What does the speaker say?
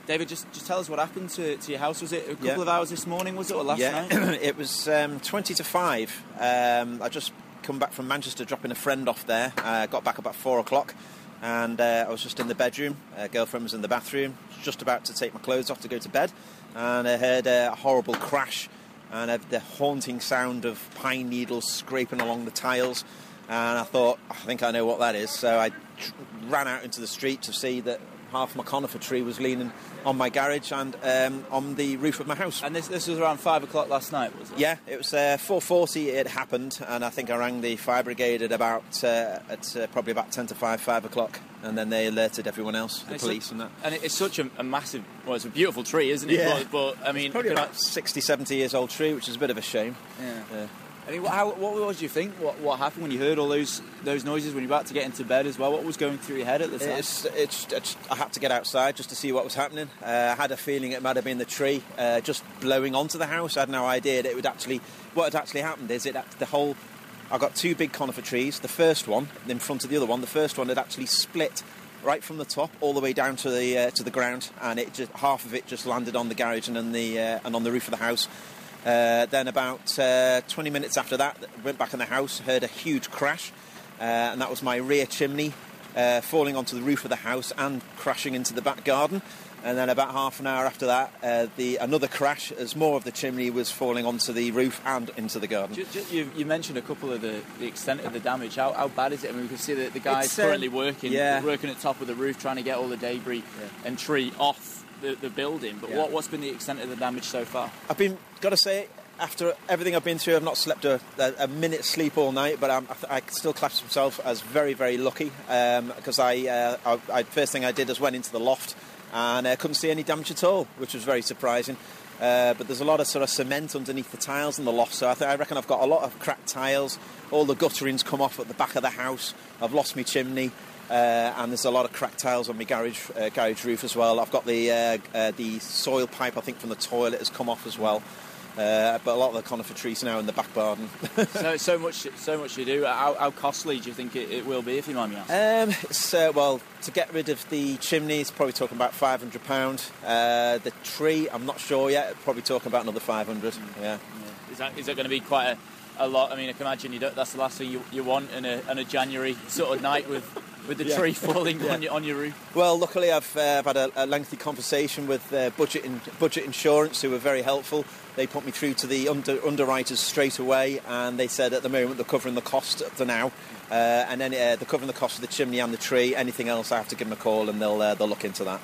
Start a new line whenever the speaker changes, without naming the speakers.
David, just tell us what happened to your house. Was it a couple of hours this morning, was it, or last night?
It was 20 to 5. I just come back from Manchester dropping a friend off there. Got back about 4 o'clock, and I was just in the bedroom. Girlfriend was in the bathroom, just about to take my clothes off to go to bed, and I heard a horrible crash and the haunting sound of pine needles scraping along the tiles. And I thought, I think I know what that is. So I ran out into the street to see that half my conifer tree was leaning on my garage and on the roof of my house.
And this was around 5 o'clock last night, was it?
Yeah, it was 4:40 it happened, and I think I rang the fire brigade at probably about 10 to 5 o'clock, and then they alerted everyone else, the police and that.
And it's such a massive, well, it's a beautiful tree, isn't it?
Yeah.
But I mean...
It's probably about 60, 70 years old tree, which is a bit of a shame.
Yeah. I mean, what did you think? What happened when you heard all those noises when you were about to get into bed as well? What was going through your head at the time?
I had to get outside just to see what was happening. I had a feeling it might have been the tree just blowing onto the house. I had no idea that what had actually happened is I got 2 big conifer trees. The first one in front of the other one. The first one had actually split right from the top all the way down to the ground, and half of it just landed on the garage and on the roof of the house. Then about 20 minutes after that, went back in the house, heard a huge crash, and that was my rear chimney falling onto the roof of the house and crashing into the back garden. And then about half an hour after that, another crash as more of the chimney was falling onto the roof and into the garden.
You mentioned a couple of the extent of the damage. How bad is it? I mean, we can see that the guy's currently working at the top of the roof, trying to get all the debris and tree off the building, but what's been the extent of the damage so far?
Got to say, after everything I've been through, I've not slept a minute's sleep all night, but I still class myself as very, very lucky, because I first thing I did was went into the loft and I couldn't see any damage at all, which was very surprising. But there's a lot of sort of cement underneath the tiles in the loft, so I reckon I've got a lot of cracked tiles. All the gutterings come off at the back of the house. I've lost my chimney. And there's a lot of cracked tiles on my garage roof as well. I've got the soil pipe, I think, from the toilet has come off as well. But a lot of the conifer trees now in the back garden.
so much you do. How costly do you think it will be, if you mind me asking?
Well, to get rid of the chimney, it's probably talking about £500. The tree, I'm not sure yet. Probably talking about another 500. Yeah.
Is that going to be quite a lot? I mean, I can imagine that's the last thing you want in a January sort of night with the tree falling on your roof.
Well, luckily I've had a lengthy conversation with Budget Insurance, who were very helpful. They put me through to the underwriters straight away, and they said at the moment they're covering the cost up to now, and then they're covering the cost of the chimney and the tree. Anything else, I have to give them a call, and they'll look into that.